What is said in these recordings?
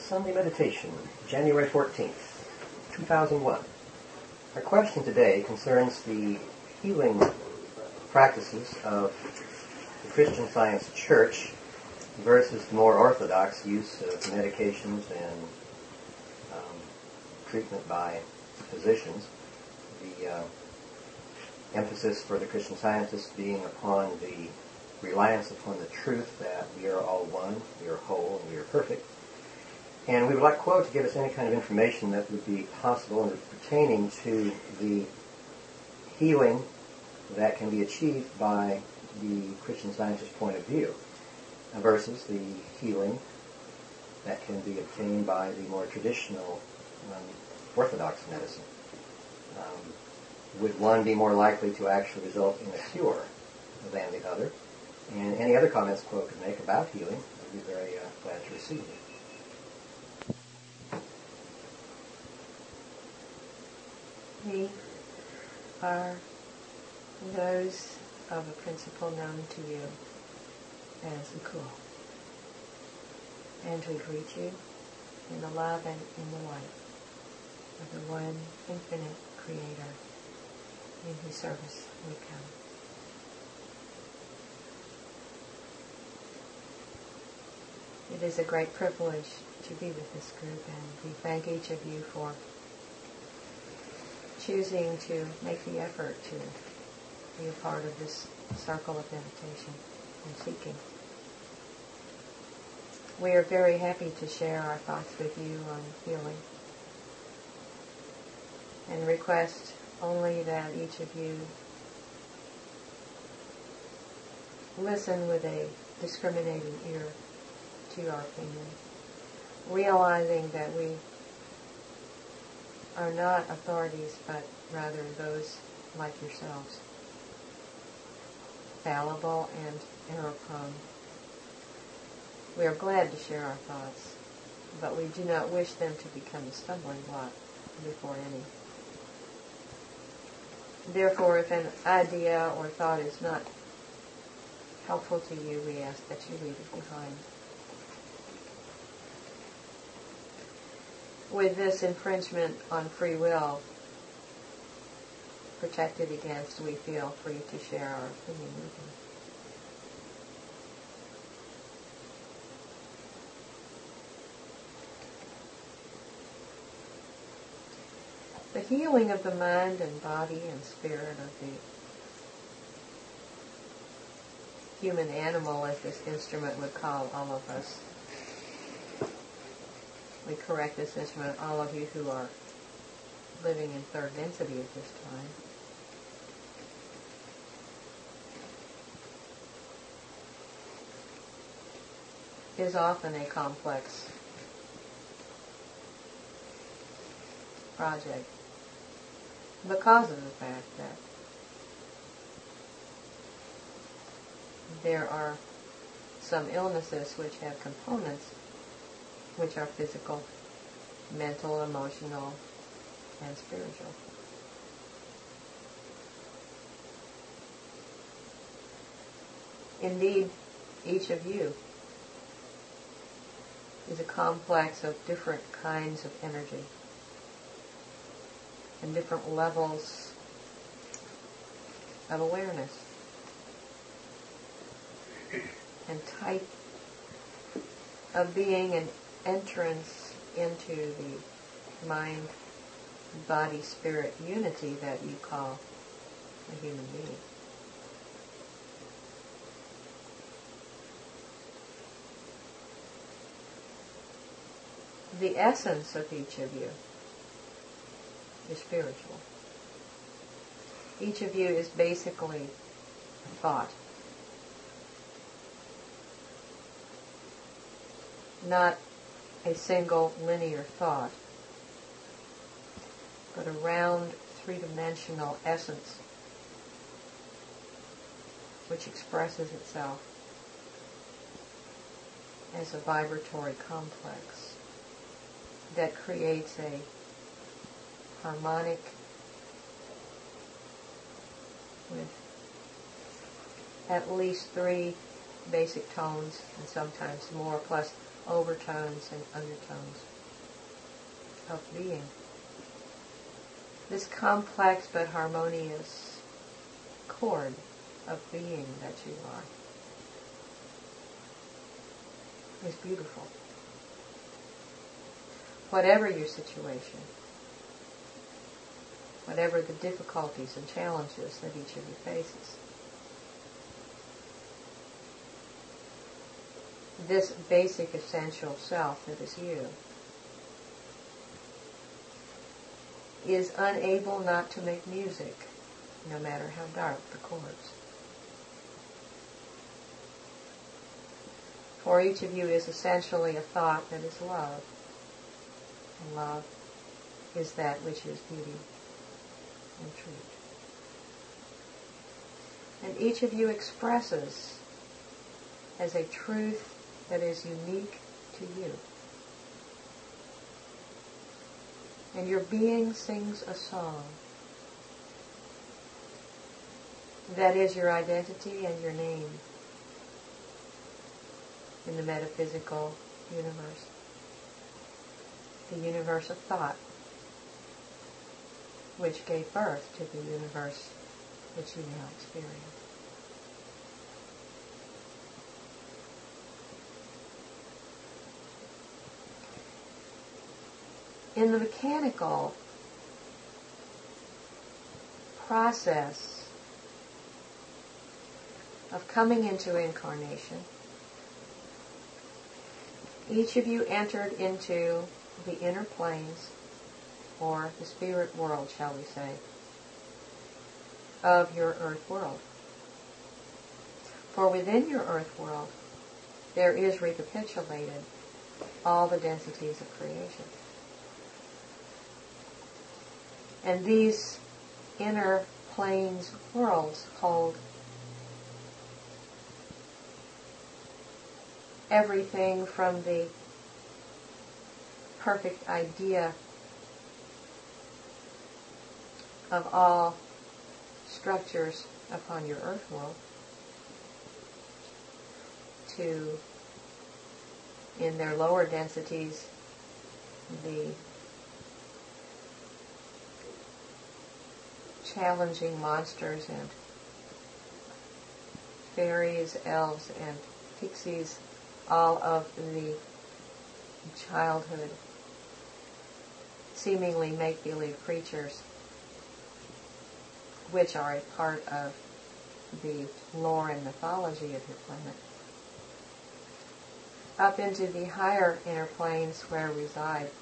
Sunday Meditation, January 14th, 2001. Our question today concerns the healing practices of the Christian Science Church versus the more orthodox use of medications and treatment by physicians. The emphasis for the Christian Scientists being upon the reliance upon the truth that we are all one, we are whole, and we are perfect. And we would like Quo to give us any kind of information that would be possible and pertaining to the healing that can be achieved by the Christian Scientist point of view versus the healing that can be obtained by the more traditional orthodox medicine. Would one be more likely to actually result in a cure than the other? And any other comments Quo could make about healing, I'd be very glad to receive them. We are those of a principle known to you as the Kuo. And we greet you in the love and in the light of the one infinite Creator in whose service we come. It is a great privilege to be with this group, and we thank each of you for choosing to make the effort to be a part of this circle of meditation and seeking. We are very happy to share our thoughts with you on healing and request only that each of you listen with a discriminating ear to our opinion, realizing that we are not authorities, but rather those like yourselves, fallible and error-prone. We are glad to share our thoughts, but we do not wish them to become a stumbling block before any. Therefore, if an idea or thought is not helpful to you, we ask that you leave it behind. With this infringement on free will protected against, we feel free to share our opinion with you. The healing of the mind and body and spirit of the human animal, as this instrument would call all of us. We correct this instrument, all of you who are living in third density at this time. Is often a complex project because of the fact that there are some illnesses which have components which are physical, mental, emotional, and spiritual. Indeed, each of you is a complex of different kinds of energy and different levels of awareness and type of being and entrance into the mind, body, spirit unity that you call a human being. The essence of each of you is spiritual. Each of you is basically a thought. Not a single linear thought, but a round, three-dimensional essence which expresses itself as a vibratory complex that creates a harmonic with at least 3 basic tones and sometimes more, plus overtones and undertones of being. This complex but harmonious chord of being that you are is beautiful. Whatever your situation, whatever the difficulties and challenges that each of you faces, this basic essential self that is you is unable not to make music, no matter how dark the chords. For each of you is essentially a thought that is love. And love is that which is beauty and truth. And each of you expresses as a truth that is unique to you. And your being sings a song that is your identity and your name in the metaphysical universe, the universe of thought, which gave birth to the universe which you now experience. In the mechanical process of coming into incarnation, each of you entered into the inner planes, or the spirit world, shall we say, of your earth world. For within your earth world, there is recapitulated all the densities of creation. And these inner planes worlds hold everything from the perfect idea of all structures upon your earth world to, in their lower densities, the challenging monsters and fairies, elves, and pixies, all of the childhood seemingly make-believe creatures which are a part of the lore and mythology of your planet, up into the higher inner planes where reside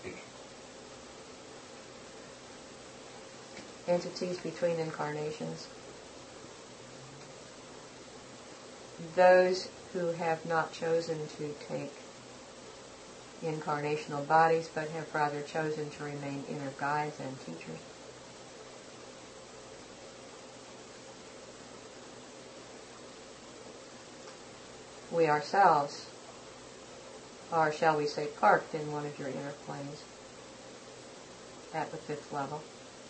entities between incarnations, those who have not chosen to take incarnational bodies but have rather chosen to remain inner guides and teachers. We ourselves are, shall we say, parked in one of your inner planes at the 5th level,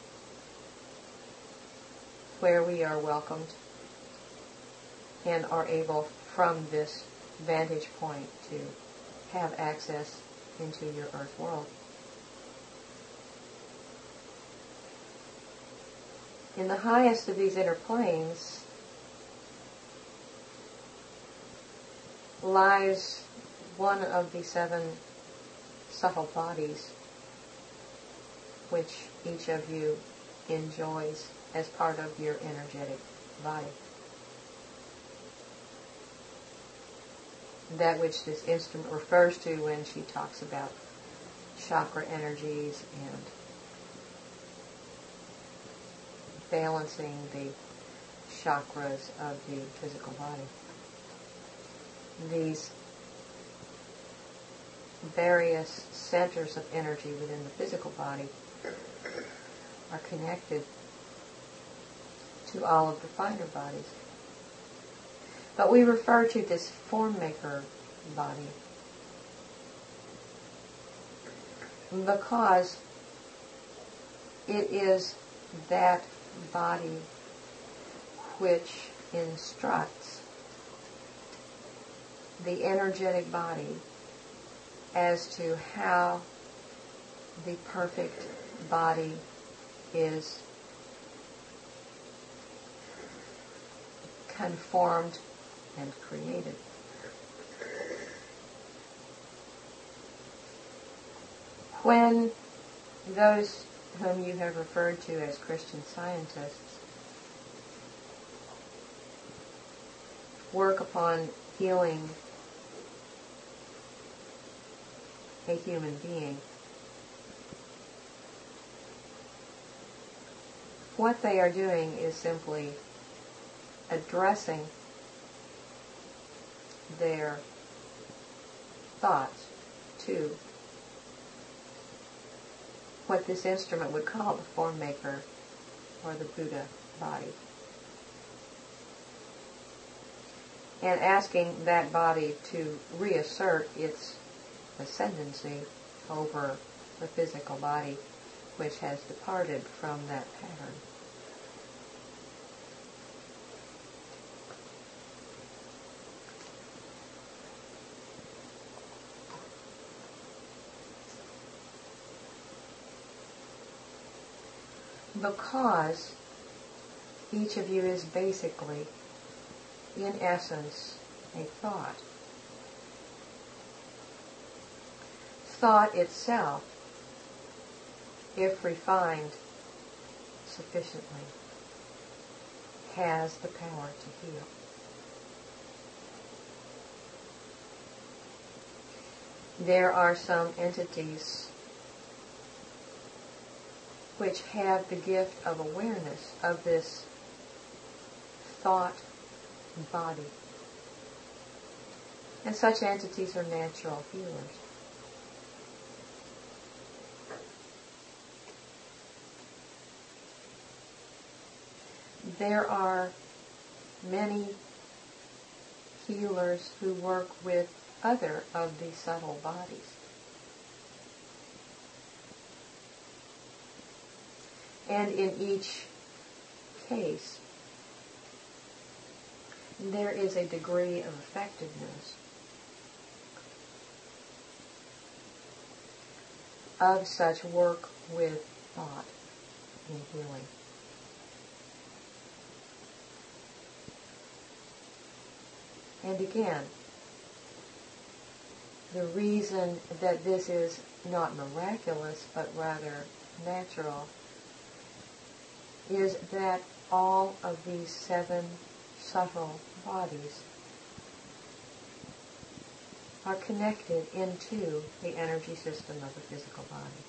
where we are welcomed and are able from this vantage point to have access into your earth world. In the highest of these inner planes lies one of the 7 subtle bodies which each of you enjoys as part of your energetic body. That which this instrument refers to when she talks about chakra energies and balancing the chakras of the physical body. These various centers of energy within the physical body are connected to all of the finer bodies. But we refer to this form maker body because it is that body which instructs the energetic body as to how the perfect body is conformed and created. When those whom you have referred to as Christian Scientists work upon healing a human being, what they are doing is simply addressing their thoughts to what this instrument would call the form maker or the Buddha body, and asking that body to reassert its ascendancy over the physical body which has departed from that pattern. Because each of you is basically, in essence, a thought. Thought itself, if refined sufficiently, has the power to heal. There are some entities which have the gift of awareness of this thought body. And such entities are natural healers. There are many healers who work with other of the subtle bodies. And in each case, there is a degree of effectiveness of such work with thought in healing. And again, the reason that this is not miraculous, but rather natural, is that all of these 7 subtle bodies are connected into the energy system of the physical body.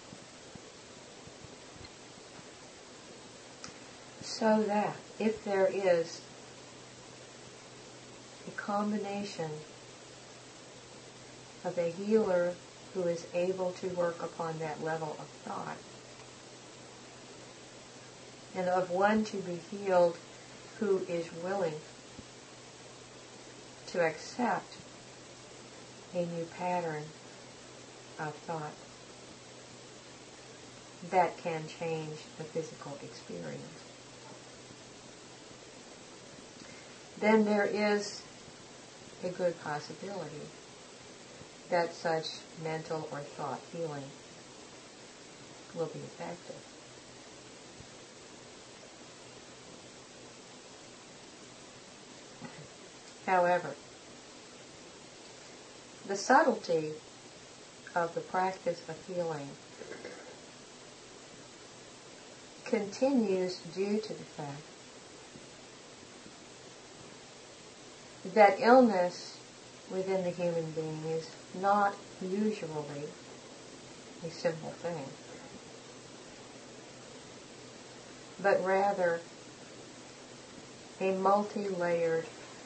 So that if there is a combination of a healer who is able to work upon that level of thought, and of one to be healed who is willing to accept a new pattern of thought that can change the physical experience, then there is a good possibility that such mental or thought healing will be effective. However, the subtlety of the practice of healing continues due to the fact that illness within the human being is not usually a simple thing, but rather a multi-layered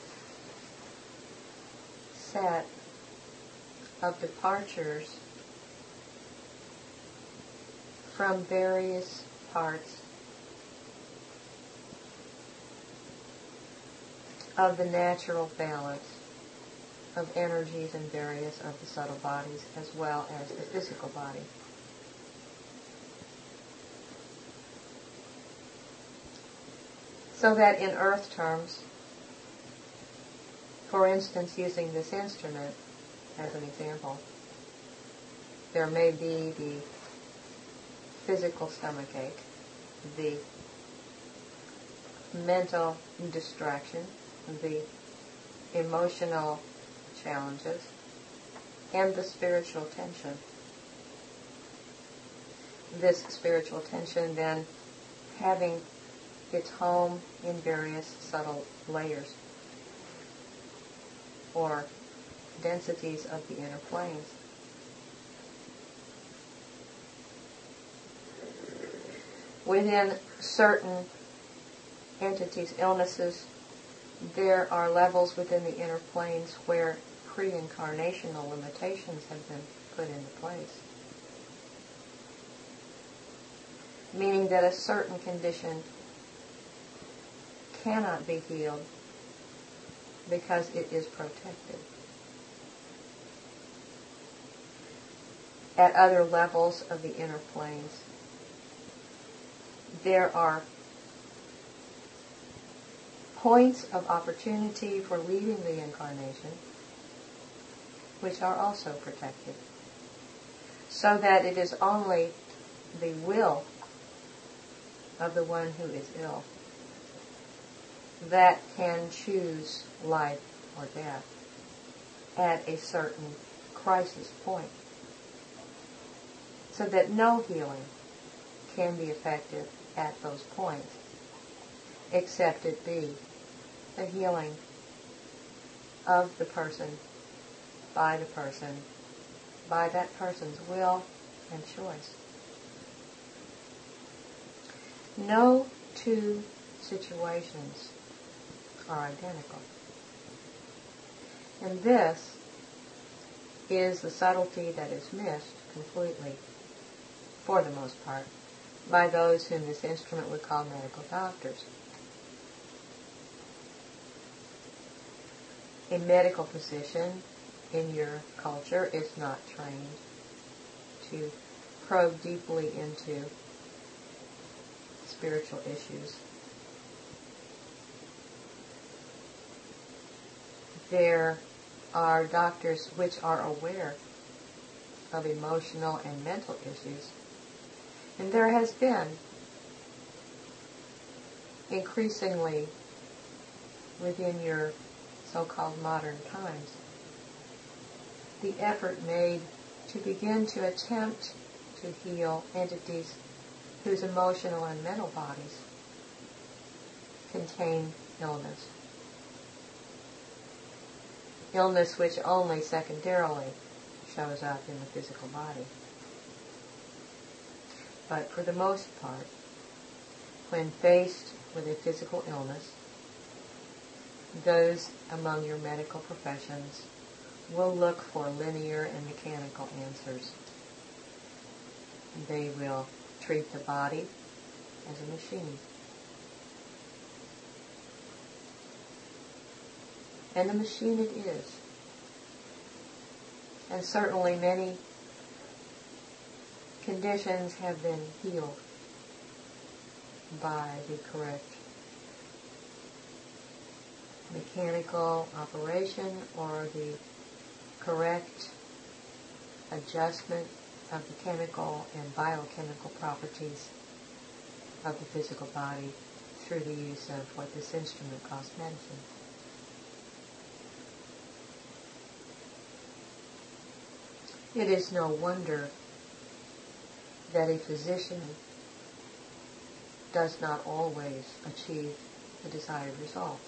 set of departures from various parts of the natural balance of energies in various of the subtle bodies as well as the physical body. So that in earth terms, for instance, using this instrument as an example, There may be the physical stomachache, the mental distraction, the emotional challenges, and the spiritual tension. This spiritual tension then having its home in various subtle layers or densities of the inner planes. Within certain entities, illnesses, there are levels within the inner planes where pre-incarnational limitations have been put into place. Meaning that a certain condition cannot be healed because it is protected. At other levels of the inner planes, there are points of opportunity for leaving the incarnation which are also protected, so that it is only the will of the one who is ill that can choose life or death at a certain crisis point, so that no healing can be effective at those points, except it be the healing of the person, by that person's will and choice. No two situations are identical. And this is the subtlety that is missed completely, for the most part, by those whom this instrument would call medical doctors. A medical physician in your culture is not trained to probe deeply into spiritual issues. There are doctors which are aware of emotional and mental issues, and there has been increasingly within your so-called modern times the effort made to begin to attempt to heal entities whose emotional and mental bodies contain illness. Illness which only secondarily shows up in the physical body. But for the most part, when faced with a physical illness, those among your medical professions will look for linear and mechanical answers. They will treat the body as a machine. And a machine it is. And certainly many conditions have been healed by the correct mechanical operation or the correct adjustment of the chemical and biochemical properties of the physical body through the use of what this instrument calls medicine. It is no wonder that a physician does not always achieve the desired results.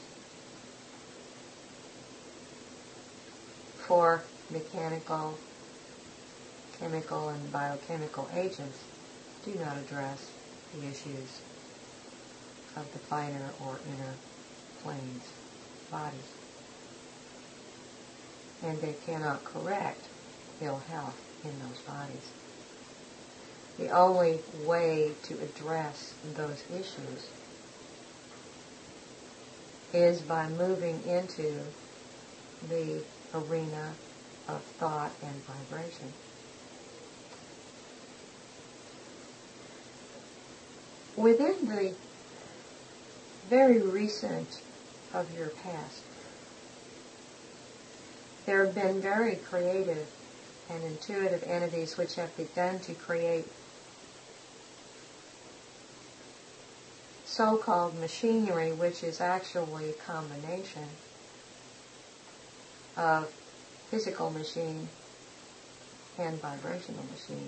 For mechanical, chemical, and biochemical agents do not address the issues of the finer or inner planes, bodies. And they cannot correct ill health in those bodies. The only way to address those issues is by moving into the arena of thought and vibration. Within the very recent of your past, there have been very creative and intuitive entities which have begun to create so-called machinery, which is actually a combination of physical machine and vibrational machine.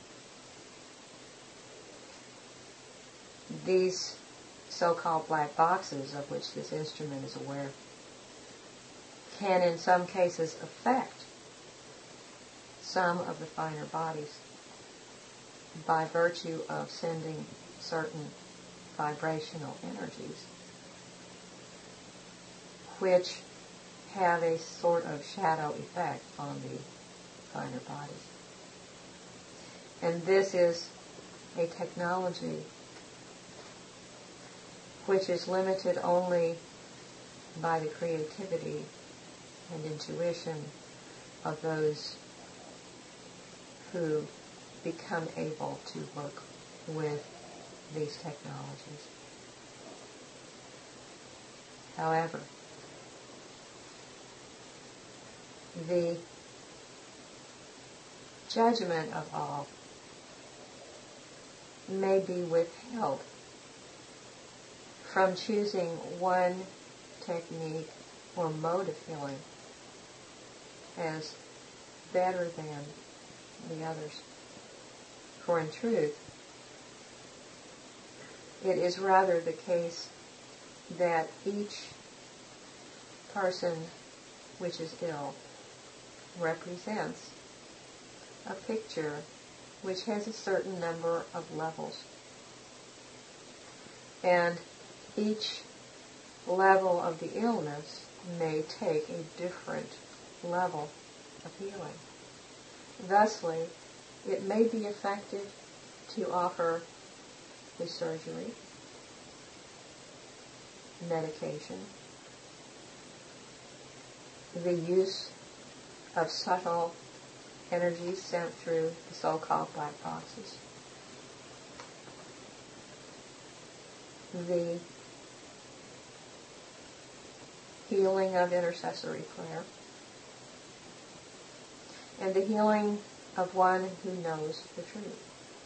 These so-called black boxes, of which this instrument is aware, can in some cases affect some of the finer bodies by virtue of sending certain vibrational energies, which have a sort of shadow effect on the finer bodies. And this is a technology which is limited only by the creativity and intuition of those who become able to work with these technologies. However, the judgment of all may be withheld from choosing one technique or mode of healing as better than the others. For in truth, it is rather the case that each person which is ill represents a picture which has a certain number of levels. And each level of the illness may take a different level of healing. Thusly, it may be effective to offer the surgery, medication, the use of subtle energies sent through the so-called black boxes, the healing of intercessory prayer, and the healing of one who knows the truth.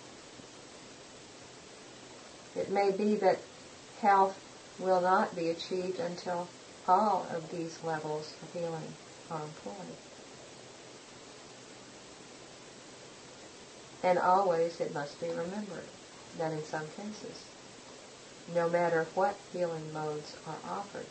It may be that health will not be achieved until all of these levels of healing are employed. And always it must be remembered that in some cases, no matter what healing modes are offered,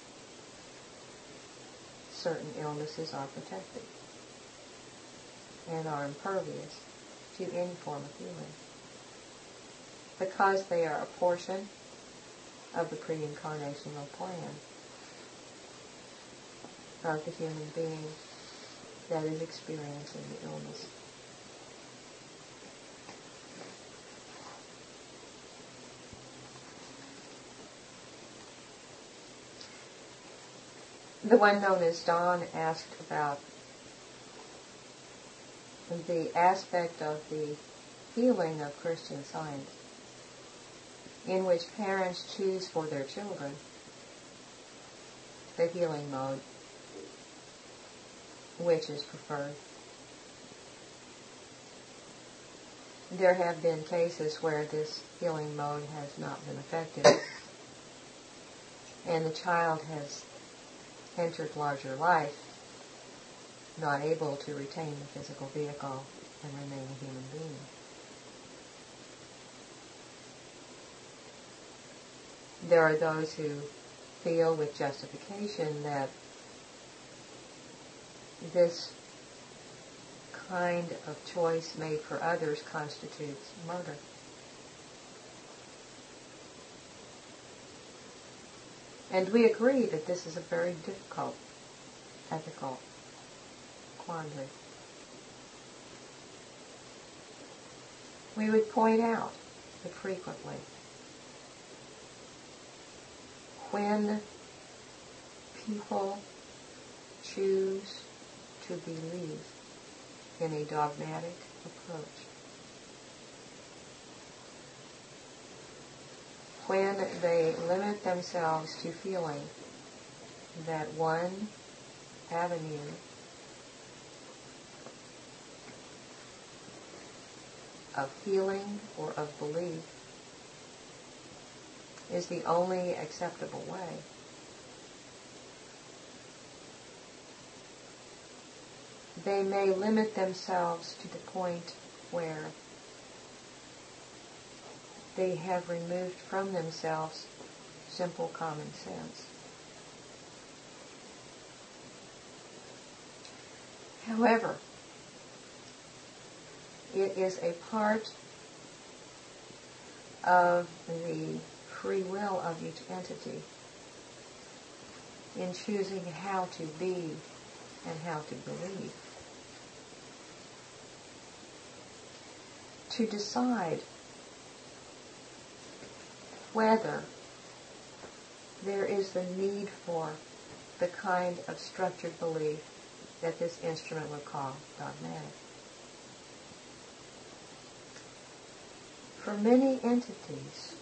certain illnesses are protected and are impervious to any form of healing, because they are a portion of the pre-incarnational plan of the human being that is experiencing the illness. The one known as Dawn asked about the aspect of the healing of Christian Science in which parents choose for their children the healing mode which is preferred. There have been cases where this healing mode has not been effective, and the child has entered larger life, not able to retain the physical vehicle and remain a human being. There are those who feel with justification that this kind of choice made for others constitutes murder. And we agree that this is a very difficult ethical quandary. We would point out that frequently, when people choose to believe in a dogmatic approach, when they limit themselves to feeling that one avenue of healing or of belief is the only acceptable way. They may limit themselves to the point where they have removed from themselves simple common sense. However, it is a part of the free will of each entity in choosing how to be and how to believe. To decide whether there is the need for the kind of structured belief that this instrument would call dogmatic. For many entities,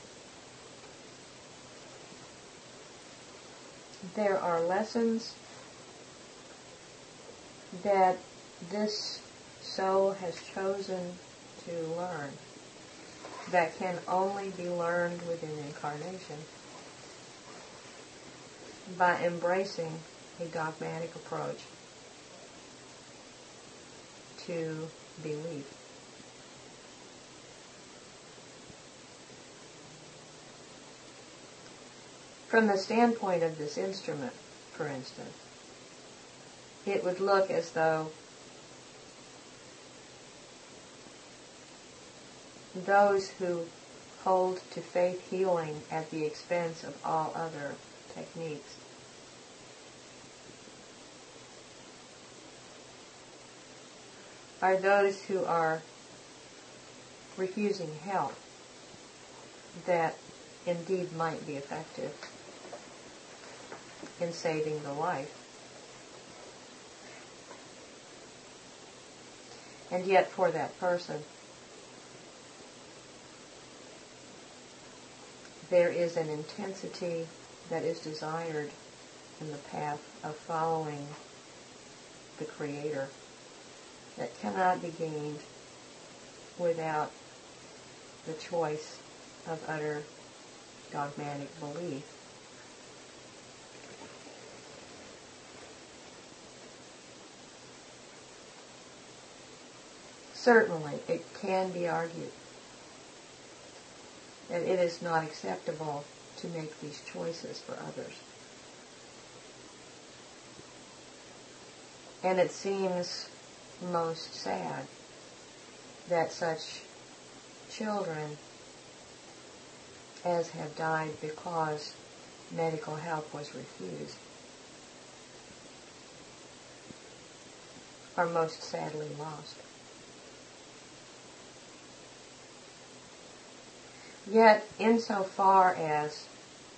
there are lessons that this soul has chosen to learn that can only be learned within incarnation by embracing a dogmatic approach to belief. From the standpoint of this instrument, for instance, it would look as though those who hold to faith healing at the expense of all other techniques are those who are refusing help that indeed might be effective in saving the life. And yet for that person, there is an intensity that is desired in the path of following the Creator that cannot be gained without the choice of utter dogmatic belief. Certainly, it can be argued that it is not acceptable to make these choices for others. And it seems most sad that such children as have died because medical help was refused are most sadly lost. Yet, insofar as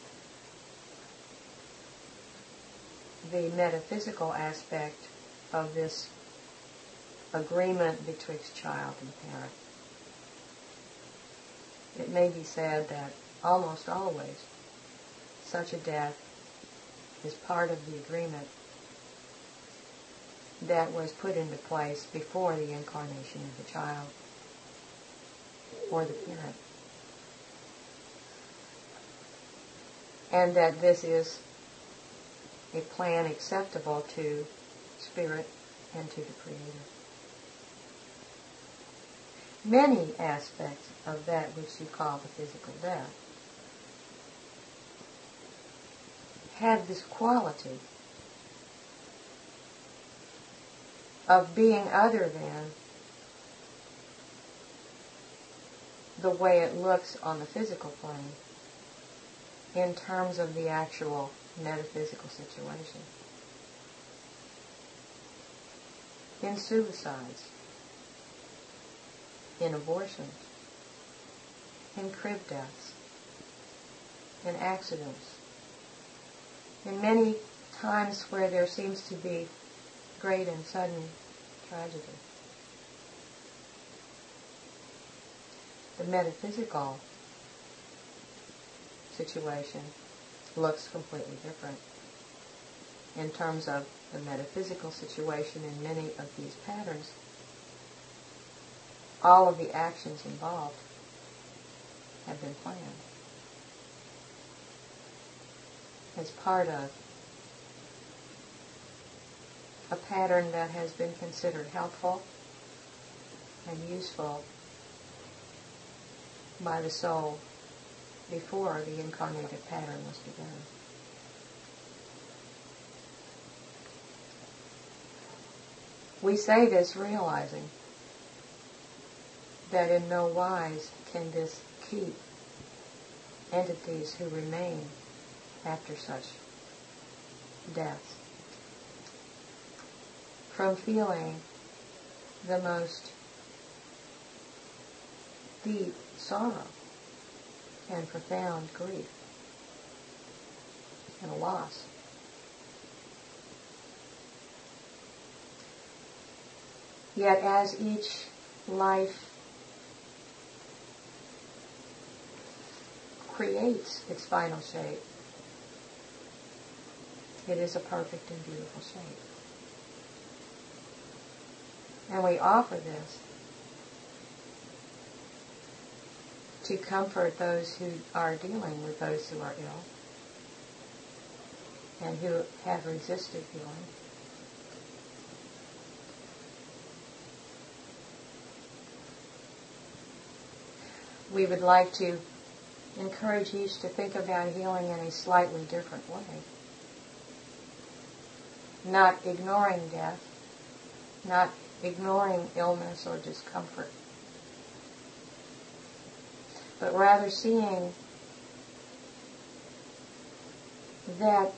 the metaphysical aspect of this agreement betwixt child and parent, it may be said that almost always such a death is part of the agreement that was put into place before the incarnation of the child or the parent. And that this is a plan acceptable to Spirit and to the Creator. Many aspects of that which you call the physical death have this quality of being other than the way it looks on the physical plane in terms of the actual metaphysical situation. In suicides, in abortions, in crib deaths, in accidents, in many times where there seems to be great and sudden tragedy. The metaphysical situation looks completely different in terms of the metaphysical situation in many of these patterns all of the actions involved have been planned as part of a pattern that has been considered helpful and useful by the soul before the incarnated pattern was begun. We say this realizing that in no wise can this keep entities who remain after such deaths from feeling the most deep sorrow and profound grief and loss. Yet as each life creates its final shape, it is a perfect and beautiful shape. And we offer this to comfort those who are dealing with those who are ill and who have resisted healing. We would like to encourage each to think about healing in a slightly different way. Not ignoring death, not ignoring illness or discomfort, but rather seeing that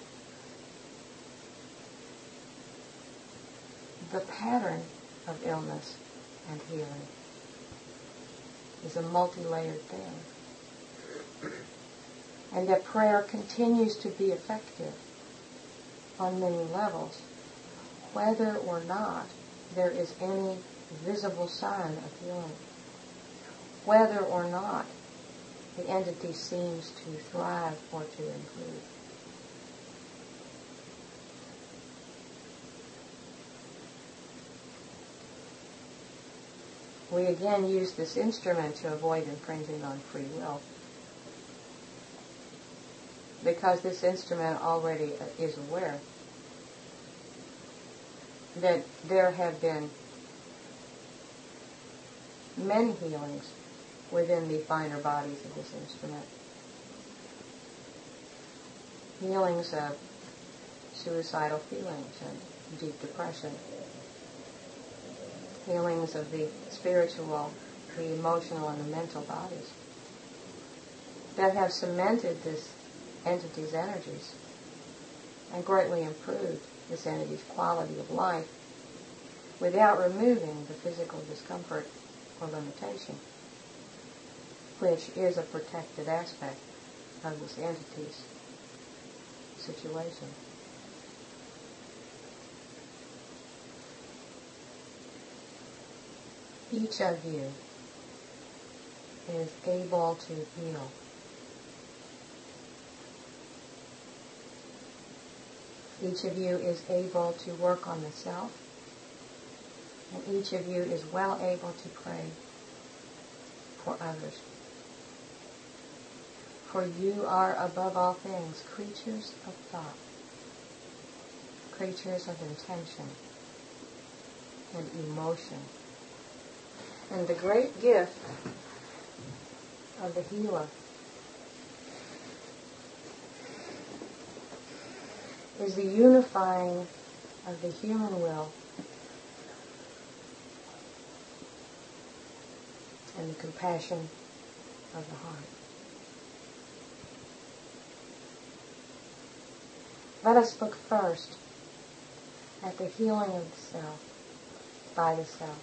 the pattern of illness and healing is a multi-layered thing, and that prayer continues to be effective on many levels, whether or not there is any visible sign of healing, whether or not the entity seems to thrive or to improve. We again use this instrument to avoid infringing on free will, because this instrument already is aware that there have been many healings within the finer bodies of this instrument. Healings of suicidal feelings and deep depression. Healings of the spiritual, the emotional, and the mental bodies that have cemented this entity's energies and greatly improved this entity's quality of life without removing the physical discomfort or limitation, which is a protected aspect of this entity's situation. Each of you is able to heal. Each of you is able to work on the self, and each of you is well able to pray for others. For you are, above all things, creatures of thought, creatures of intention and emotion. And the great gift of the healer is the unifying of the human will and the compassion of the heart. Let us look first at the healing of the self by the self.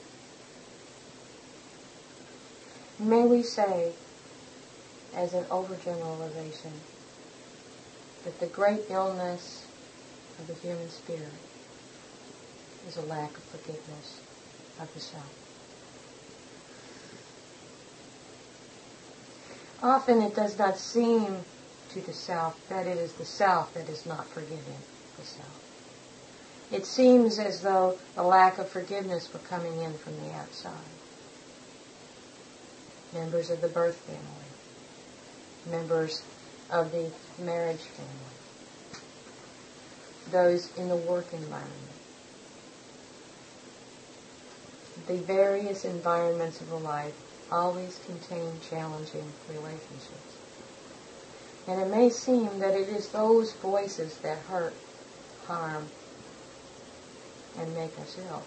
May we say, as an overgeneralization, that the great illness of the human spirit is a lack of forgiveness of the self. Often it does not seem to the self that it is the self that is not forgiving the self. It seems as though the lack of forgiveness were coming in from the outside. members of the birth family, members of the marriage family, those in the work environment. The various environments of a life always contain challenging relationships. And it may seem that it is those voices that hurt, harm, and make us ill.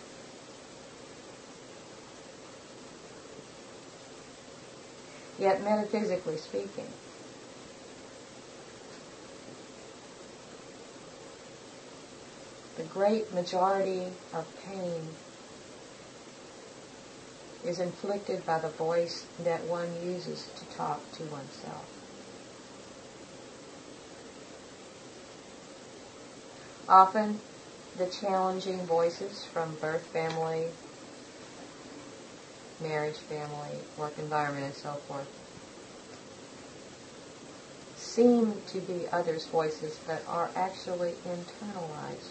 Yet, metaphysically speaking, the great majority of pain is inflicted by the voice that one uses to talk to oneself. Often, the challenging voices from birth family, marriage family, work environment, and so forth seem to be others' voices that are actually internalized.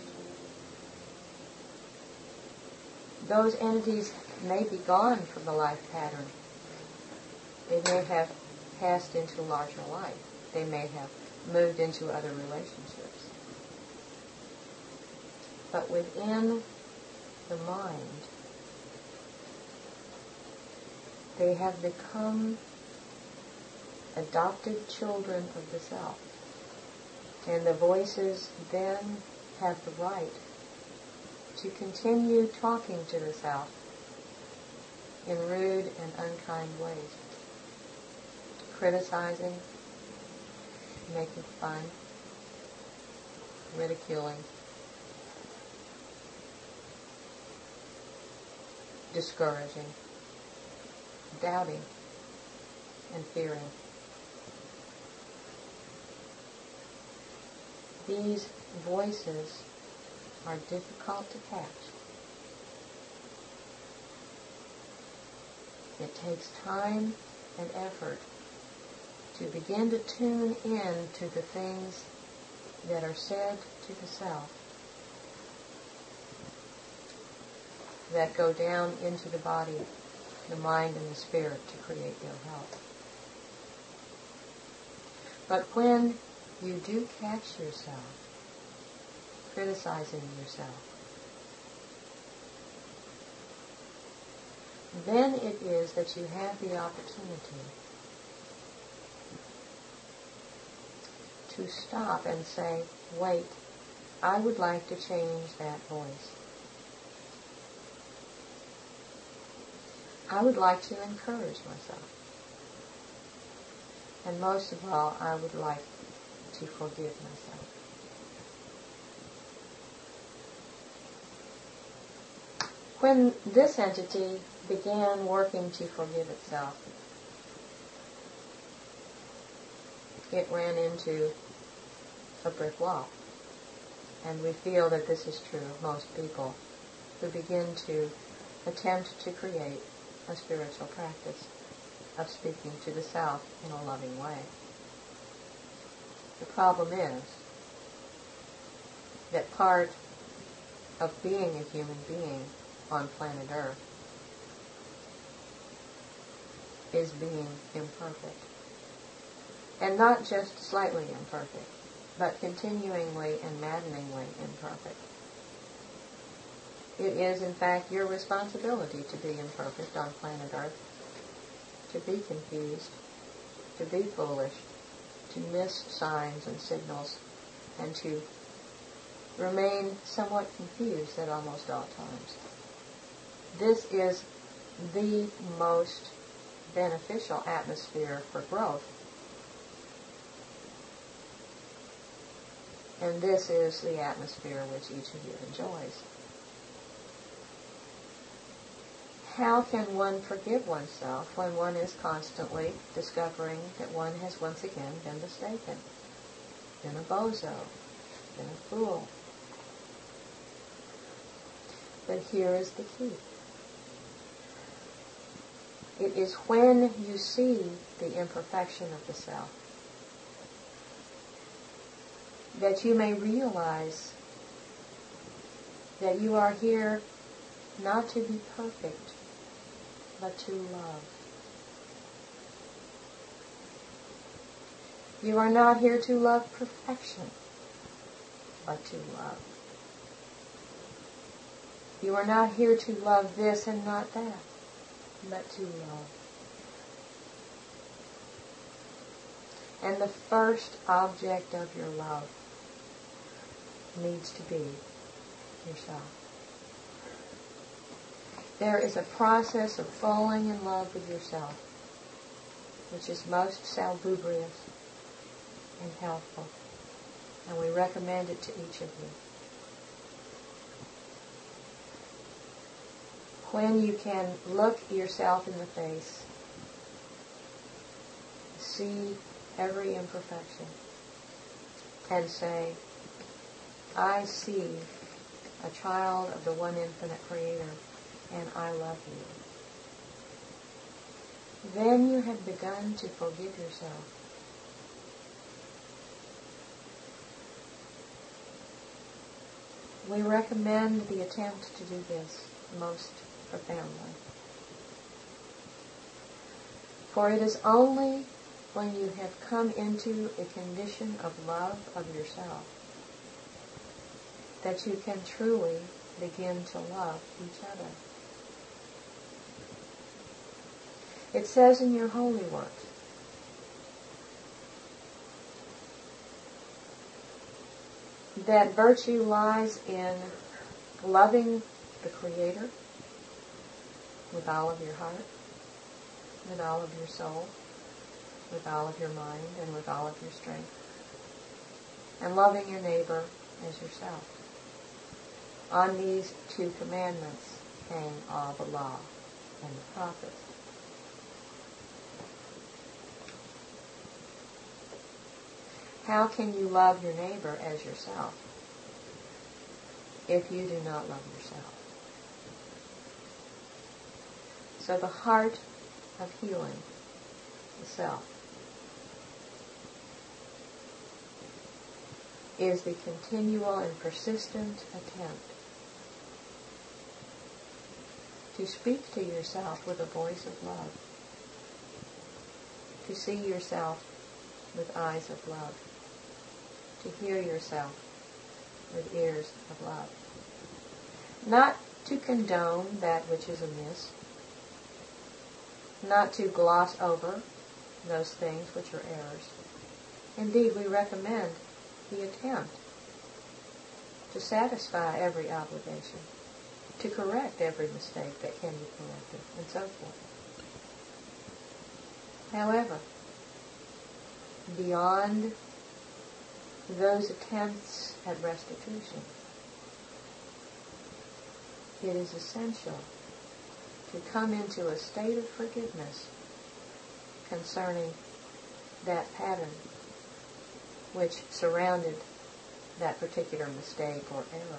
Those entities may be gone from the life pattern. They may have passed into larger life. They may have moved into other relationships. But within the mind, they have become adopted children of the self. And the voices then have the right to continue talking to the self in rude and unkind ways, criticizing, making fun, ridiculing, discouraging, doubting, and fearing. These voices are difficult to catch. It takes time and effort to begin to tune in to the things that are said to the self, that go down into the body, the mind, and the spirit to create ill health. But when you do catch yourself criticizing yourself, then it is that you have the opportunity to stop and say, wait, I would like to change that voice. I would like to encourage myself. And most of all, I would like to forgive myself. When this entity began working to forgive itself, it ran into a brick wall. And we feel that this is true of most people who begin to attempt to create a spiritual practice of speaking to the self in a loving way. The problem is that part of being a human being on planet Earth is being imperfect. And not just slightly imperfect, but continuingly and maddeningly imperfect. It is, in fact, your responsibility to be imperfect on planet Earth, to be confused, to be foolish, to miss signs and signals, and to remain somewhat confused at almost all times. This is the most beneficial atmosphere for growth. And this is the atmosphere which each of you enjoys. How can one forgive oneself when one is constantly discovering that one has once again been mistaken, been a bozo, been a fool? But here is the key. It is when you see the imperfection of the self that you may realize that you are here not to be perfect, but to love. You are not here to love perfection, but to love. You are not here to love this and not that, but to love. And the first object of your love needs to be yourself. There is a process of falling in love with yourself, which is most salubrious and healthful, and we recommend it to each of you. When you can look yourself in the face, see every imperfection, and say, I see a child of the one infinite Creator, and I love you. Then you have begun to forgive yourself. We recommend the attempt to do this most profoundly. For it is only when you have come into a condition of love of yourself that you can truly begin to love each other. It says in your holy works, that virtue lies in loving the Creator with all of your heart, with all of your soul, with all of your mind, and with all of your strength, and loving your neighbor as yourself. On these two commandments hang all the law and the prophets. How can you love your neighbor as yourself if you do not love yourself? So the heart of healing, the self, is the continual and persistent attempt to speak to yourself with a voice of love, to see yourself with eyes of love, to hear yourself with ears of love. Not to condone that which is amiss, not to gloss over those things which are errors. Indeed, we recommend the attempt to satisfy every obligation, to correct every mistake that can be corrected, and so forth. However, beyond those attempts at restitution, it is essential to come into a state of forgiveness concerning that pattern which surrounded that particular mistake or error.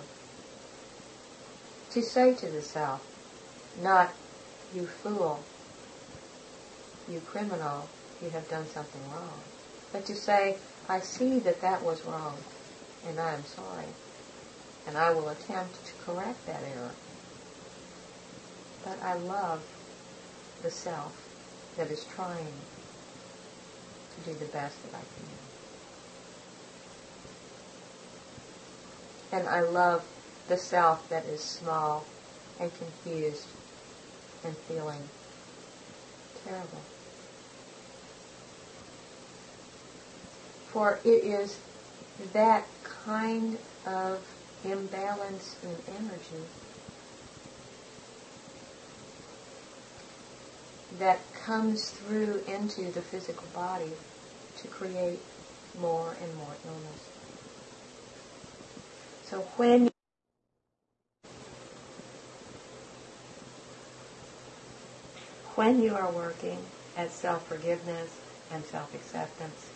To say to the self, not, you fool, you criminal, you have done something wrong, but to say, I see that that was wrong, and I am sorry, and I will attempt to correct that error. But I love the self that is trying to do the best that I can. And I love the self that is small and confused and feeling terrible. For it is that kind of imbalance in energy that comes through into the physical body to create more and more illness. So when you are working at self-forgiveness and self-acceptance,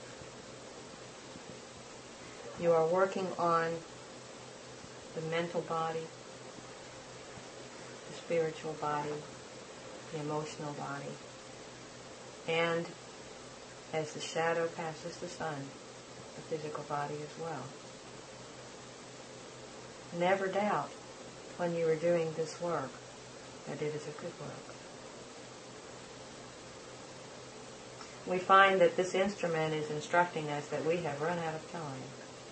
you are working on the mental body, the spiritual body, the emotional body, and as the shadow passes the sun, the physical body as well. Never doubt when you are doing this work that it is a good work. we find that this instrument is instructing us that we have run out of time.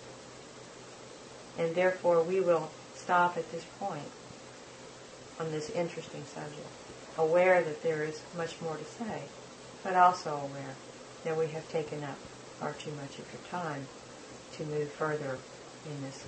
And therefore we will stop at this point on this interesting subject, aware that there is much more to say, but also aware that we have taken up far too much of your time to move further in this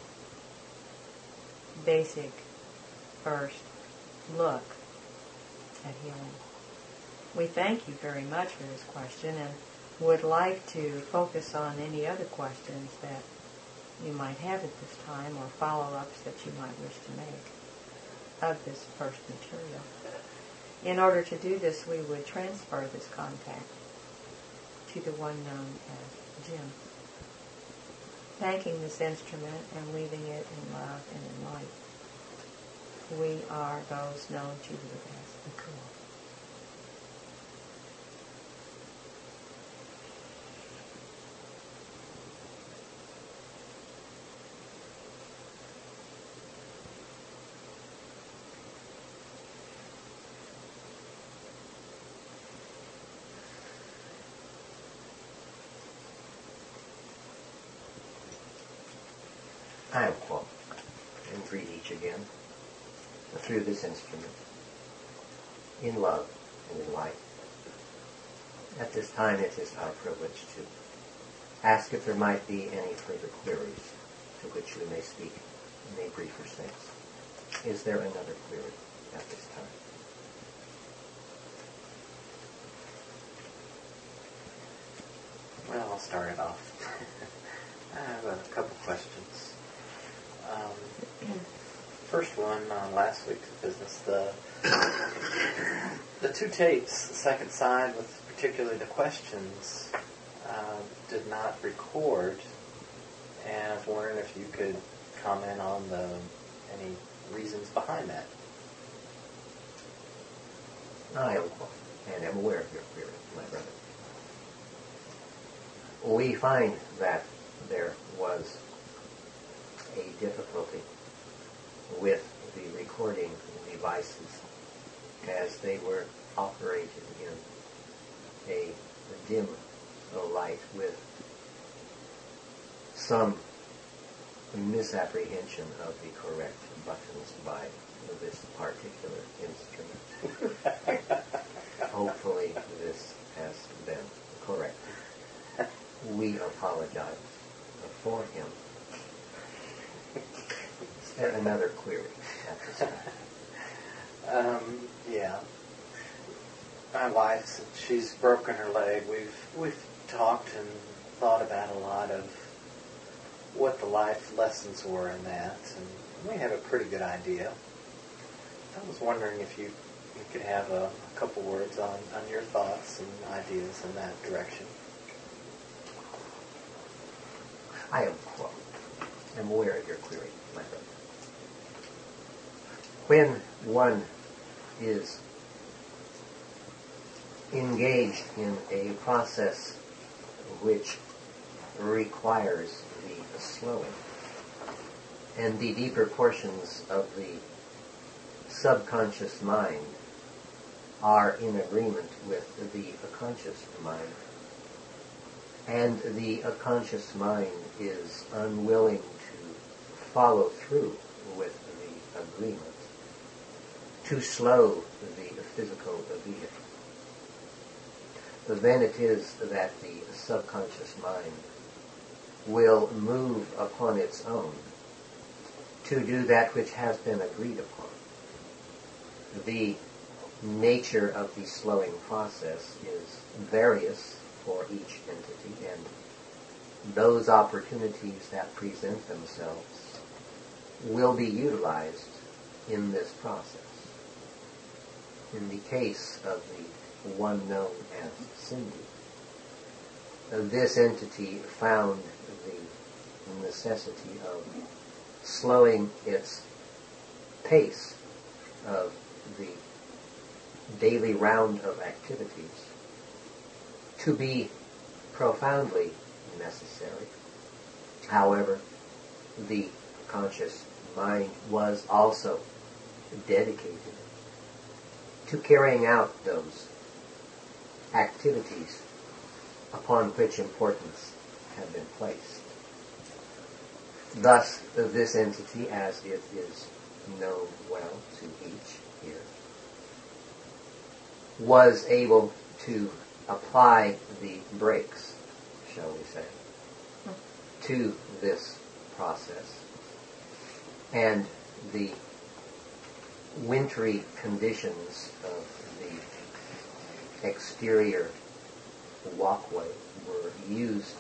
basic first look at healing. We thank you very much for this question and would like to focus on any other questions that you might have at this time or follow-ups that you might wish to make of this first material. In order to do this, we would transfer this contact to the one known as Jim, thanking this instrument and leaving it in love and in light. We are those known to you as the cool. I am Quo, and greet each again through this instrument, in love and in light. At this time, it is our privilege to ask if there might be any further queries to which we may speak in a briefer sense. Is there another query at this time? Well, I'll start it off. I have a couple questions. First one on last week's business, the two tapes, the second side with particularly the questions, did not record, and I was wondering if you could comment on any reasons behind that. I am Quo, and am aware of your query, my brother. We find that there was a difficulty with the recording devices as they were operated in a dim light with some misapprehension of the correct buttons by this particular instrument. Hopefully this has been corrected. We apologize for him. Is there another query at this time? Yeah. My wife, she's broken her leg. We've talked and thought about a lot of what the life lessons were in that, and we have a pretty good idea. I was wondering if you could have a couple words on your thoughts and ideas in that direction. I am Quo. I'm aware of your query, my brother. When one is engaged in a process which requires the slowing, and the deeper portions of the subconscious mind are in agreement with the conscious mind, and the conscious mind is unwilling to follow through with the agreement, to slow the physical vehicle, then it is that the subconscious mind will move upon its own to do that which has been agreed upon. The nature of the slowing process is various for each entity, and those opportunities that present themselves will be utilized in this process. In the case of the one known as Cindy, this entity found the necessity of slowing its pace of the daily round of activities to be profoundly necessary. However, the conscious mind was also dedicated to carrying out those activities upon which importance have been placed. Thus, this entity, as it is known well to each here, was able to apply the brakes, shall we say, to this process, and the wintry conditions of the exterior walkway were used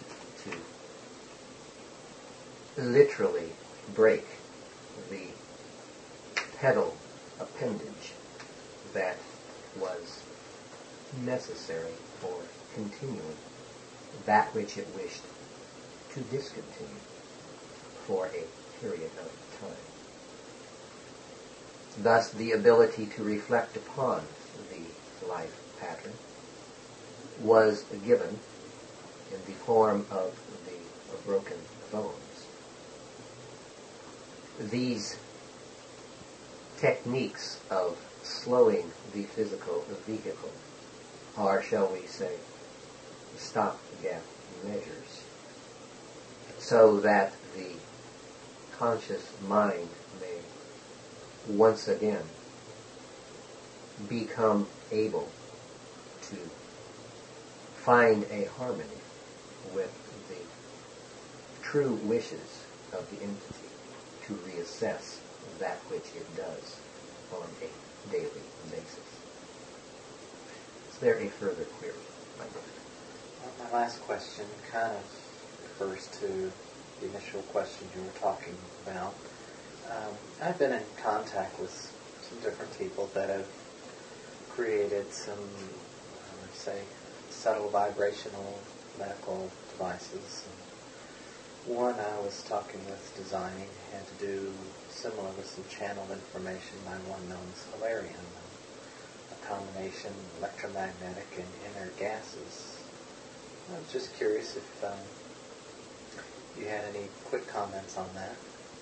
to literally break the pedal appendage that was necessary for continuing that which it wished to discontinue for a period of time. Thus, the ability to reflect upon the life pattern was given in the form of the broken bones. These techniques of slowing the physical vehicle are, shall we say, stopgap measures, so that the conscious mind may once again become able to find a harmony with the true wishes of the entity, to reassess that which it does on a daily basis. Is there a further query, my brother? Well, my last question kind of refers to the initial question you were talking about. I've been in contact with some different people that have created some, say, subtle vibrational medical devices. And one I was talking with designing had to do similar with some channeled information by one known as Hilarion, a combination of electromagnetic and inert gases. I was just curious if you had any quick comments on that.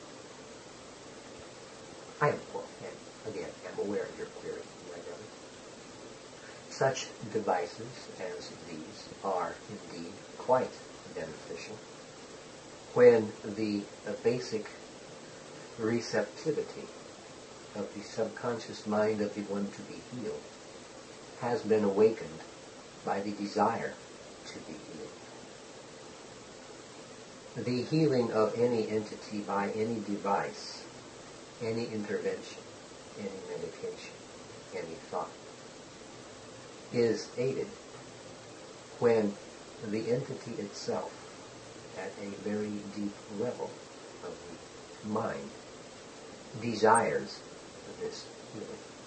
I am, and again, am aware of your query, my brother. Such devices as these are indeed quite beneficial when the basic receptivity of the subconscious mind of the one to be healed has been awakened by the desire to be healed. The healing of any entity by any device, any intervention, any medication, any thought, is aided when the entity itself, at a very deep level of the mind, desires this healing.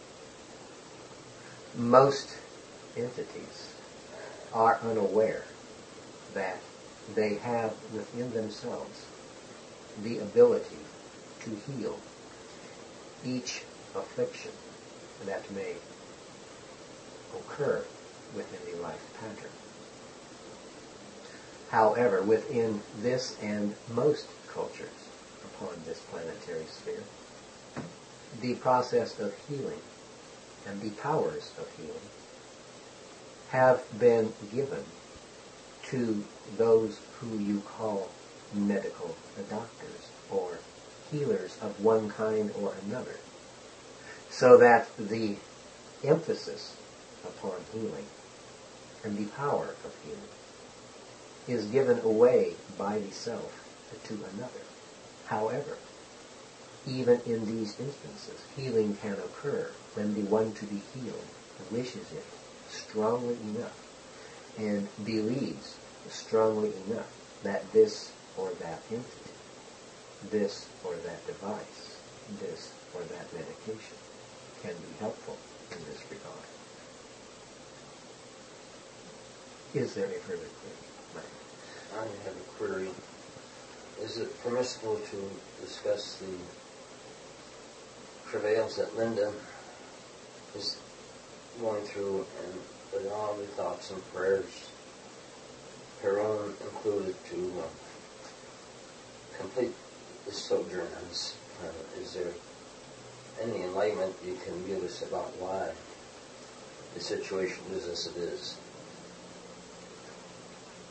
Most entities are unaware that they have within themselves the ability to heal each affliction that may occur within the life pattern. However, within this and most cultures upon this planetary sphere, the process of healing and the powers of healing have been given to those who you call medical doctors or healers of one kind or another, so that the emphasis upon healing and the power of healing is given away by the self to another. However, even in these instances, healing can occur when the one to be healed wishes it strongly enough and believes strongly enough that this or that entity, this or that device, this or that medication can be helpful in this regard. Is there a further query? I have a query. Is it permissible to discuss the travails that Linda is going through, and with all the thoughts and prayers, her own included, to complete this sojourn? Is there any enlightenment you can give us about why the situation is as it is?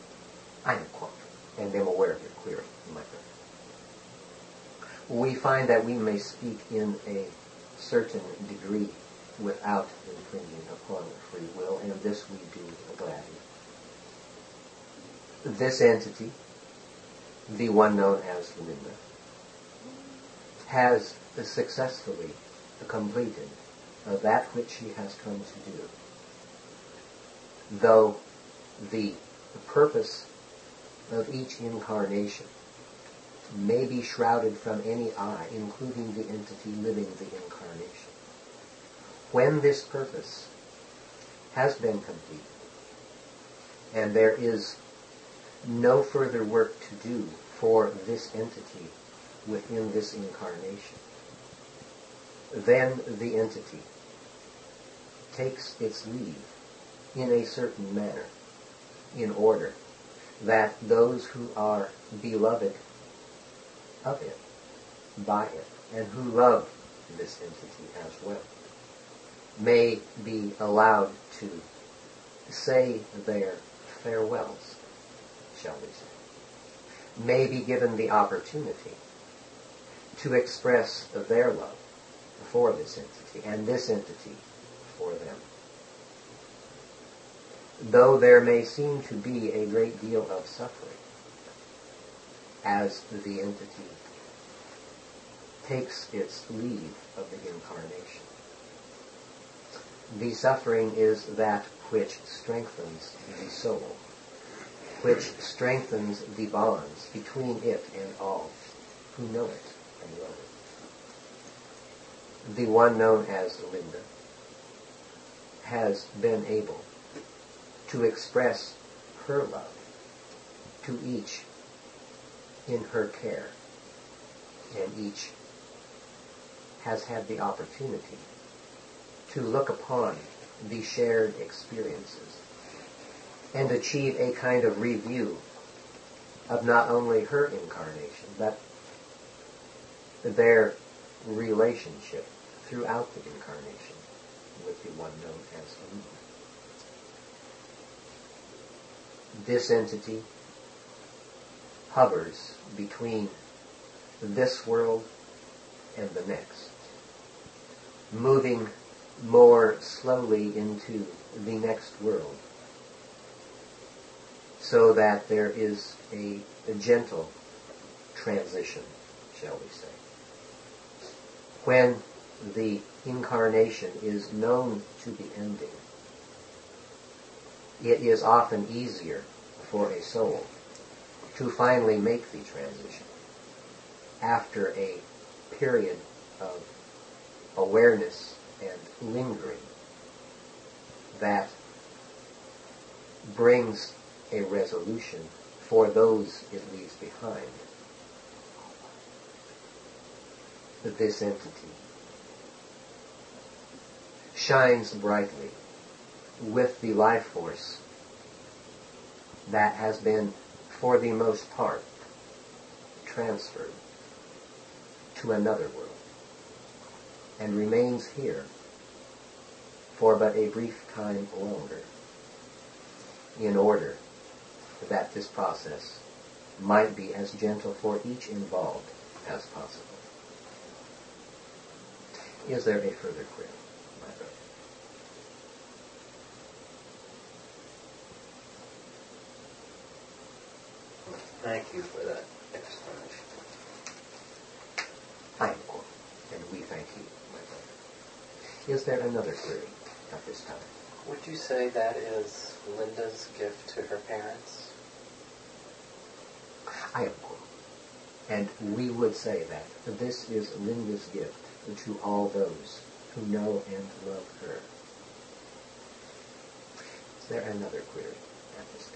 am aware of your query, my friend. We find that we may speak in a certain degree without infringing upon free will, and this we do gladly. This entity, the one known as Linda, has successfully completed that which she has come to do. Though the purpose of each incarnation may be shrouded from any eye, including the entity living the incarnation. When this purpose has been completed, and there is no further work to do for this entity within this incarnation, then the entity takes its leave in a certain manner in order that those who are beloved of it, by it, and who love this entity as well, may be allowed to say their farewells, shall we say, may be given the opportunity to express their love for this entity, and this entity for them. Though there may seem to be a great deal of suffering as the entity takes its leave of the incarnation, the suffering is that which strengthens the soul, which strengthens the bonds between it and all who know it and love it. The one known as Linda has been able to express her love to each in her care, and each has had the opportunity to look upon the shared experiences and achieve a kind of review of not only her incarnation, but their relationship throughout the incarnation with the one known as Linda. This entity hovers between this world and the next, moving more slowly into the next world, so that there is a gentle transition, shall we say. When the incarnation is known to be ending, it is often easier for a soul to finally make the transition after a period of awareness and lingering that brings a resolution for those it leaves behind. This entity shines brightly with the life force that has been, for the most part, transferred to another world, and remains here for but a brief time longer, in order that this process might be as gentle for each involved as possible. Is there a further query, my brother? Thank you for that explanation. I am quote, and we thank you, my brother. Is there another query at this time? Would you say that is Linda's gift to her parents? I am quote. And we would say that this is Linda's gift to all those who know and love her. Is there another query at this time?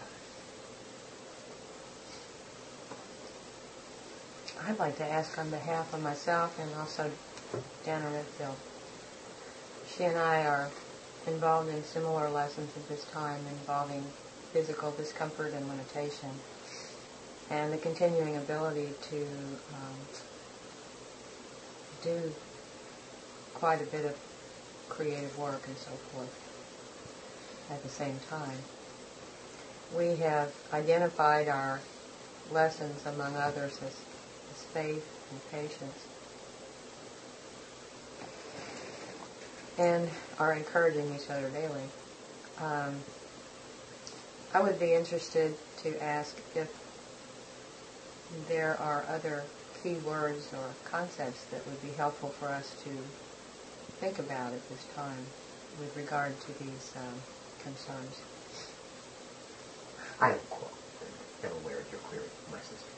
I'd like to ask on behalf of myself and also Dana Redfield. She and I are involved in similar lessons at this time involving physical discomfort and limitation, and the continuing ability to do quite a bit of creative work and so forth at the same time. We have identified our lessons, among others, is faith and patience, and are encouraging each other daily. I would be interested to ask if there are other key words or concepts that would be helpful for us to think about at this time with regard to these concerns. I am aware of your query, my sister.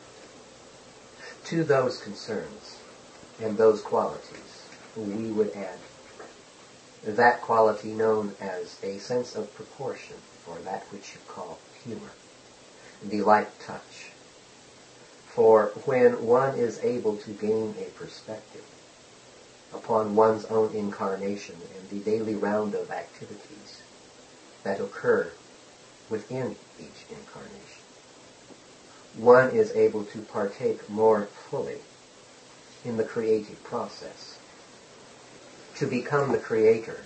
To those concerns and those qualities, we would add that quality known as a sense of proportion, or that which you call humor, the light touch. For when one is able to gain a perspective upon one's own incarnation and the daily round of activities that occur within each incarnation, one is able to partake more fully in the creative process, to become the creator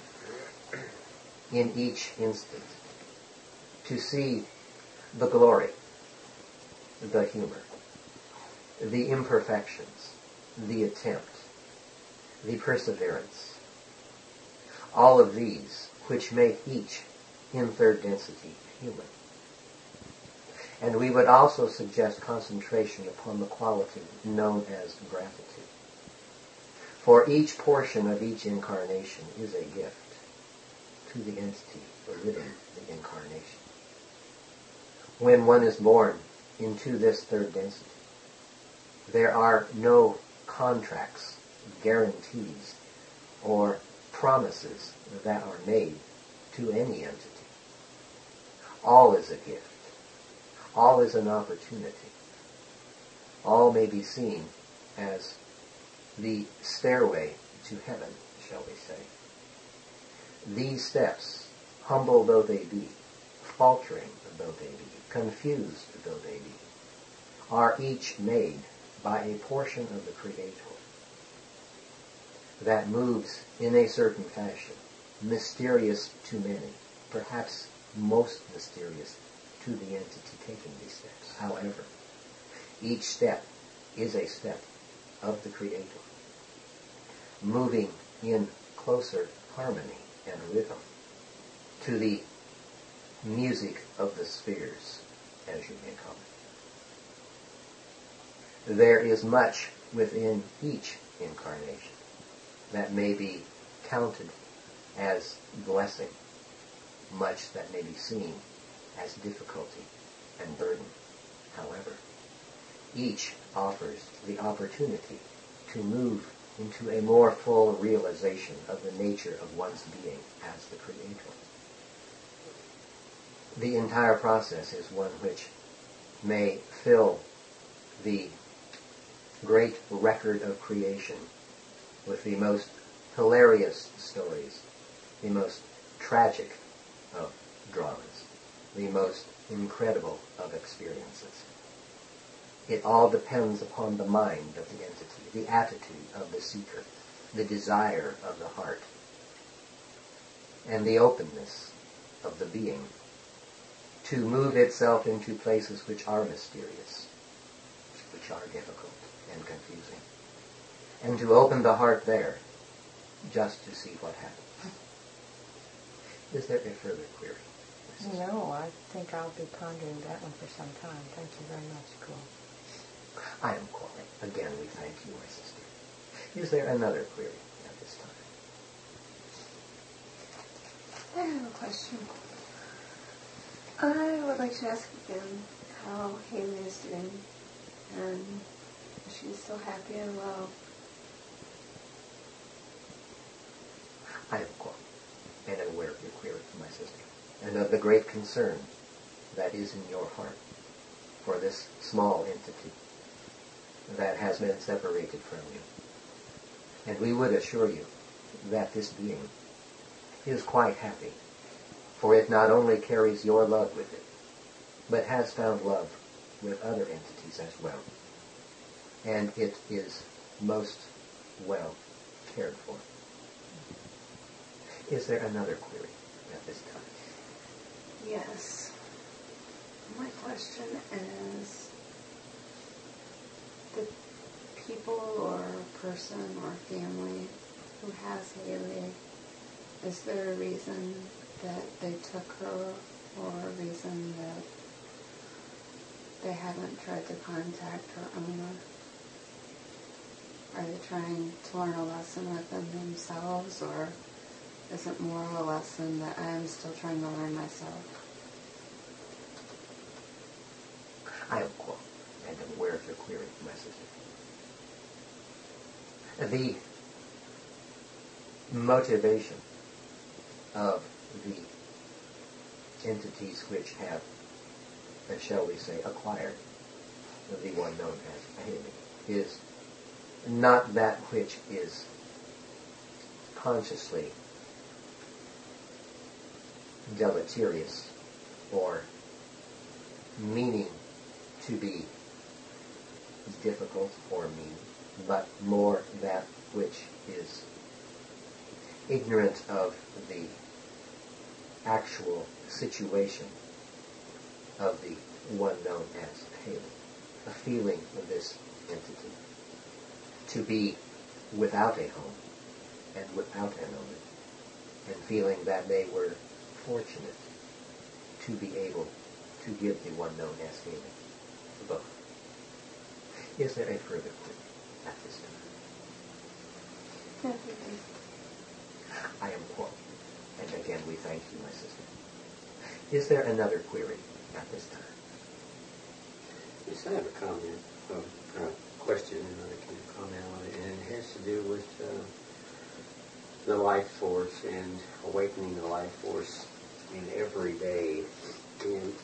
in each instant, to see the glory, the humor, the imperfections, the attempt, the perseverance, all of these which make each in third density human. And we would also suggest concentration upon the quality known as gratitude. For each portion of each incarnation is a gift to the entity living the incarnation. When one is born into this third density, there are no contracts, guarantees, or promises that are made to any entity. All is a gift. All is an opportunity. All may be seen as the stairway to heaven, shall we say. These steps, humble though they be, faltering though they be, confused though they be, are each made by a portion of the Creator that moves in a certain fashion, mysterious to many, perhaps most mysterious to the entity taking these steps. However, each step is a step of the Creator, moving in closer harmony and rhythm to the music of the spheres, as you may call it. There is much within each incarnation that may be counted as blessing, much that may be seen as difficulty and burden. However, each offers the opportunity to move into a more full realization of the nature of one's being as the Creator. The entire process is one which may fill the great record of creation with the most hilarious stories, the most tragic of dramas, the most incredible of experiences. It all depends upon the mind of the entity, the attitude of the seeker, the desire of the heart, and the openness of the being to move itself into places which are mysterious, which are difficult and confusing, and to open the heart there just to see what happens. Is there a further query? No, I think I'll be pondering that one for some time. Thank you very much, Cool. I am calling. Again, we thank you, my sister. Is there another query at this time? I have a question. I would like to ask again how Haley is doing, and if she's still happy and well. I am calling and am aware of your query, my sister, and of the great concern that is in your heart for this small entity that has been separated from you. And we would assure you that this being is quite happy, for it not only carries your love with it, but has found love with other entities as well. And it is most well cared for. Is there another query at this time? Yes. My question is, the people or person or family who has Haley, is there a reason that they took her, or a reason that they haven't tried to contact her owner? Are they trying to learn a lesson within themselves, or is it more a lesson that I am still trying to learn myself? I am quote, and am aware of your query, my sister. The motivation of the entities which have, shall we say, acquired the one known as Haley is not that which is consciously deleterious or meaning to be difficult or mean, but more that which is ignorant of the actual situation of the one known as Haley, a feeling of this entity to be without a home and without an owner, and feeling that they were fortunate to be able to give the one known as Haley both. Is there a further query at this time? I am quote, and again we thank you, my sister. Is there another query at this time? Yes, I have a comment, or a question, and I can comment on it, and it has to do with the life force and awakening the life force in every day, and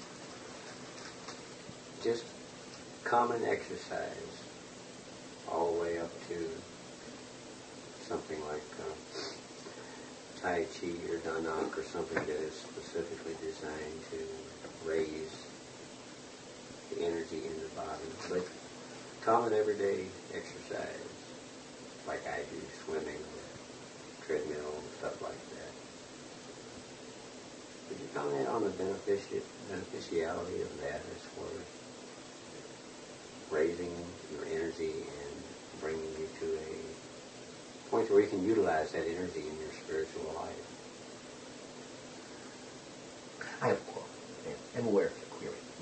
just common exercise all the way up to something like Tai Chi or Danak or something that is specifically designed to raise the energy in the body. But common everyday exercise, like I do, swimming or treadmill and stuff like that. Would you comment on the beneficiality of that as far as raising your energy and bringing you to a point where you can utilize that energy in your spiritual life? I am quote, and am aware of the query, my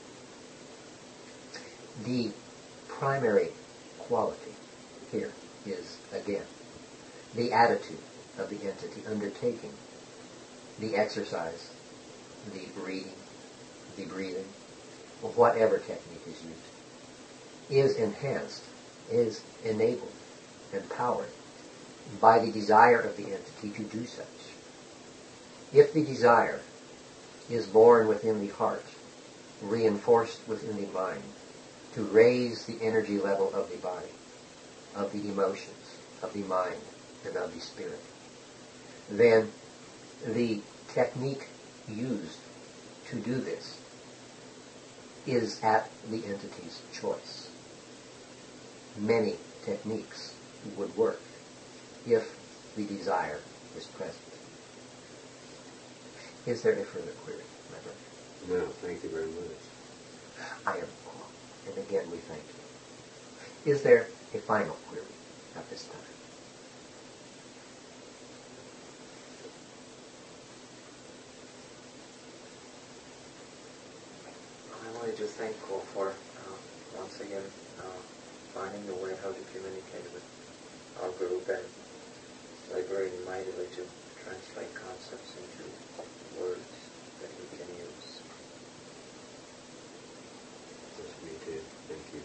friend. The primary quality here is, again, the attitude of the entity undertaking the exercise, the reading, the breathing, or whatever technique is used, is enhanced, is enabled, empowered by the desire of the entity to do such. If the desire is born within the heart, reinforced within the mind, to raise the energy level of the body, of the emotions, of the mind, and of the spirit, then the technique used to do this is at the entity's choice. Many techniques would work if the desire is present. Is there a further query, my brother? No, thank you very much. I am Paul, and again we thank you. Is there a final query at this time? I'm only just thankful for, once again, finding the way how to communicate with our group and laboring mightily to translate concepts into words that we can use. Yes, me too. Thank you.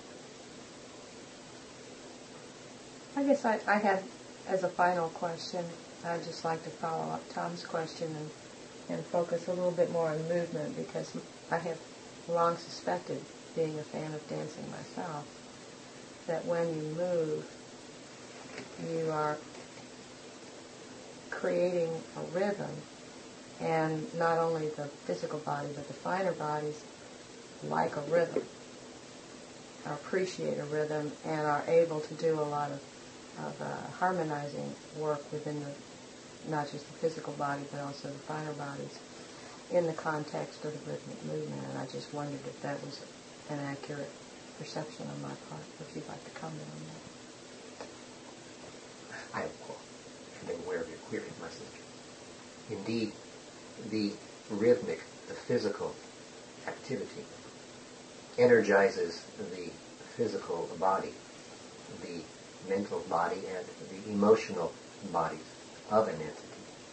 I guess I had, as a final question, I'd just like to follow up Tom's question and focus a little bit more on movement, because I have long suspected, being a fan of dancing myself, that when you move, you are creating a rhythm, and not only the physical body, but the finer bodies like a rhythm, appreciate a rhythm, and are able to do a lot of harmonizing work within not just the physical body, but also the finer bodies in the context of the rhythmic movement. And I just wondered if that was an accurate misperception on my part, if you'd like to comment on that. I am aware of your query, my sister. Indeed, the rhythmic, the physical activity energizes the physical body, the mental body, and the emotional bodies of an entity.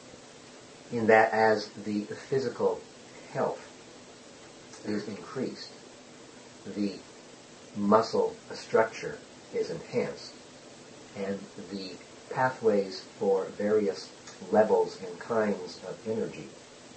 In that as the physical health is increased, the muscle structure is enhanced, and the pathways for various levels and kinds of energy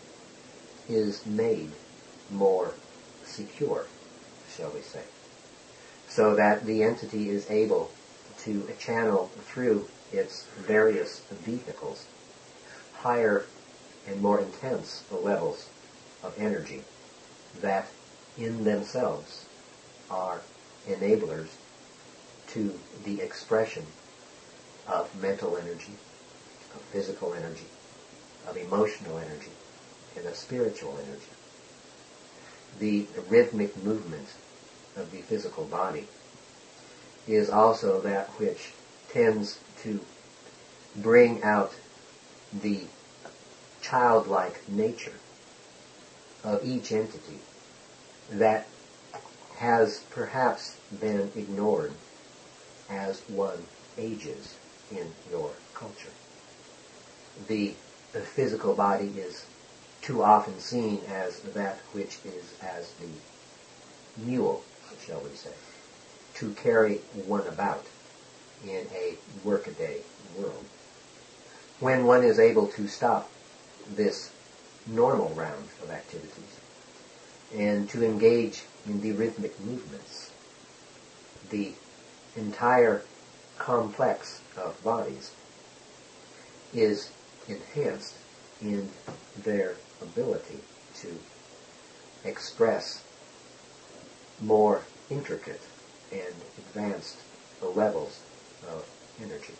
is made more secure, shall we say, so that the entity is able to channel through its various vehicles higher and more intense levels of energy that in themselves are enablers to the expression of mental energy, of physical energy, of emotional energy, and of spiritual energy. The rhythmic movement of the physical body is also that which tends to bring out the childlike nature of each entity that has perhaps been ignored as one ages in your culture. The physical body is too often seen as that which is as the mule, shall we say, to carry one about in a workaday world. When one is able to stop this normal round of activities and to engage in the rhythmic movements, the entire complex of bodies is enhanced in their ability to express more intricate and advanced levels of energy.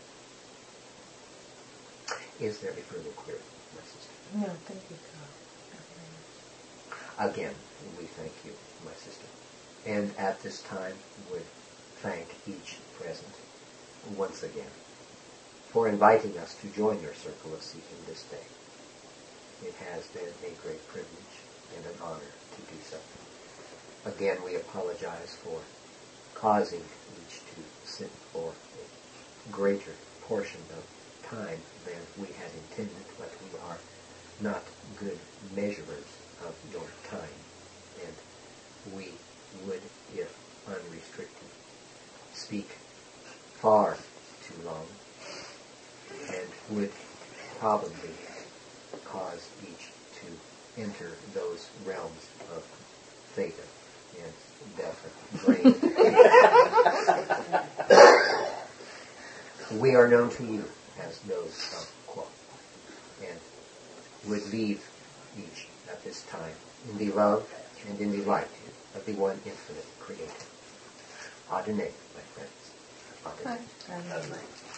Is there any further query, my sister? No, thank you, Carl. Again, we thank you, my sister. And at this time, would thank each present once again for inviting us to join your circle of seeking this day. It has been a great privilege and an honor to do so. Again, we apologize for causing each to sit for a greater portion of time than we had intended, but we are not good measurers of your time, and we would, if unrestricted, speak far too long, and would probably cause each to enter those realms of theta and delta brain. We are known to you as those of Qua, and would leave each at this time in the love and in the light of the one infinite Creator. Adonai, my friends. Adonai. Amen.